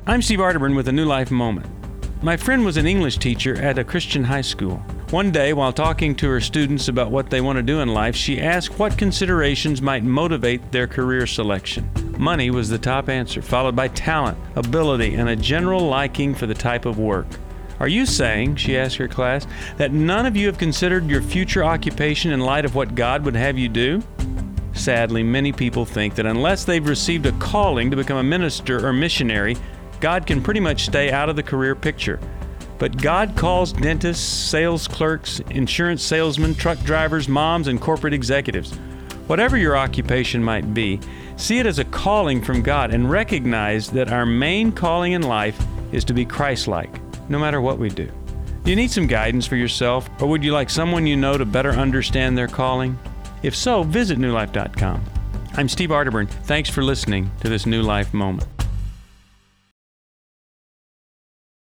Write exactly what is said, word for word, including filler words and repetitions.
I'm Steve Arterburn with a New Life Moment. My friend was an English teacher at a Christian high school. One day, while talking to her students about what they want to do in life, she asked what considerations might motivate their career selection. Money was the top answer, followed by talent, ability, and a general liking for the type of work. Are you saying, she asked her class, that none of you have considered your future occupation in light of what God would have you do? Sadly, many people think that unless they've received a calling to become a minister or missionary, God can pretty much stay out of the career picture. But God calls dentists, sales clerks, insurance salesmen, truck drivers, moms, and corporate executives. Whatever your occupation might be, see it as a calling from God and recognize that our main calling in life is to be Christ-like, no matter what we do. Do you need some guidance for yourself, or would you like someone you know to better understand their calling? If so, visit new life dot com. I'm Steve Arterburn. Thanks for listening to this New Life Moment.